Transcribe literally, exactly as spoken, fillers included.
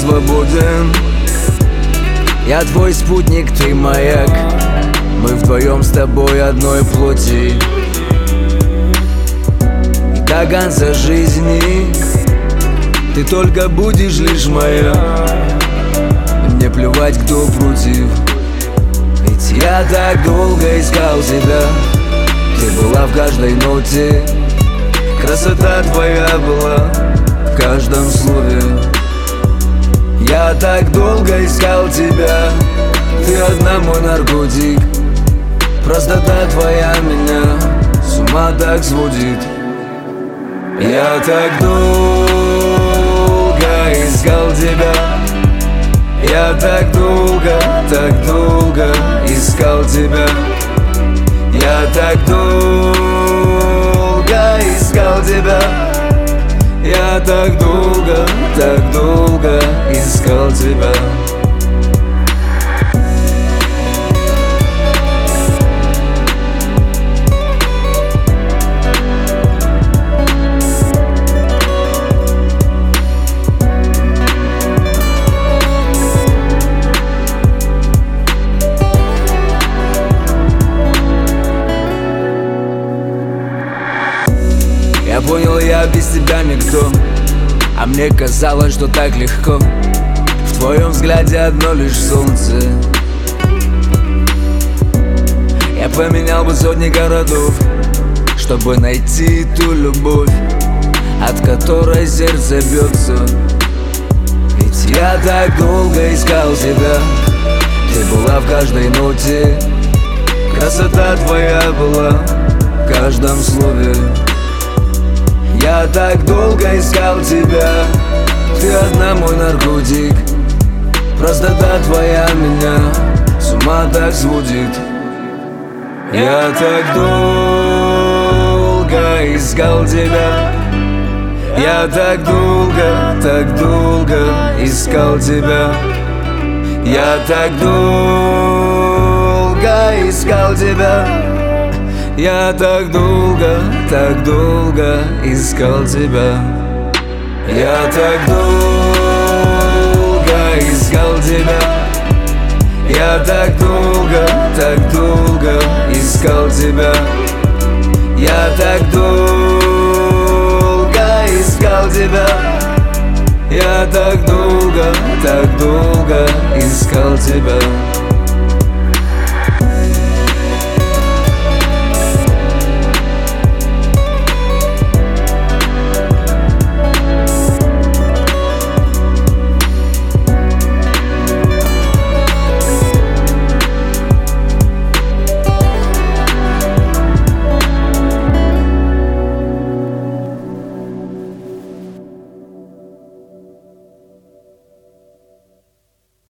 свободен. Я твой спутник, ты маяк. Мы вдвоем с тобой одной плоти. И до конца жизни ты только будешь лишь моя. Мне плевать, кто против. Ведь я так долго искал тебя. Ты была в каждой ноте. Красота твоя была в каждом слове. Я так долго искал тебя. Ты одна мой наркотик. Простота твоя меня с ума так сводит. Я так долго искал тебя. Я так долго, так долго искал тебя. Я так долго искал тебя. Я так долго, так долго искал тебя. Я понял, я без тебя никто. А мне казалось, что так легко. В твоем взгляде одно лишь солнце. Я поменял бы сотни городов, чтобы найти ту любовь, от которой сердце бьется. Ведь я так долго искал тебя. Ты была в каждой ноте. Красота твоя была в каждом слове. Я так долго искал тебя. Ты одна мой наркотик. Простота твоя меня с ума так сводит. Я так долго искал тебя. Я так долго, так долго искал тебя. Я так долго искал тебя. Я так долго, так долго искал тебя. Я так долго искал тебя. Я так долго, так долго искал тебя. Я так долго искал тебя. Я так долго, так долго искал тебя.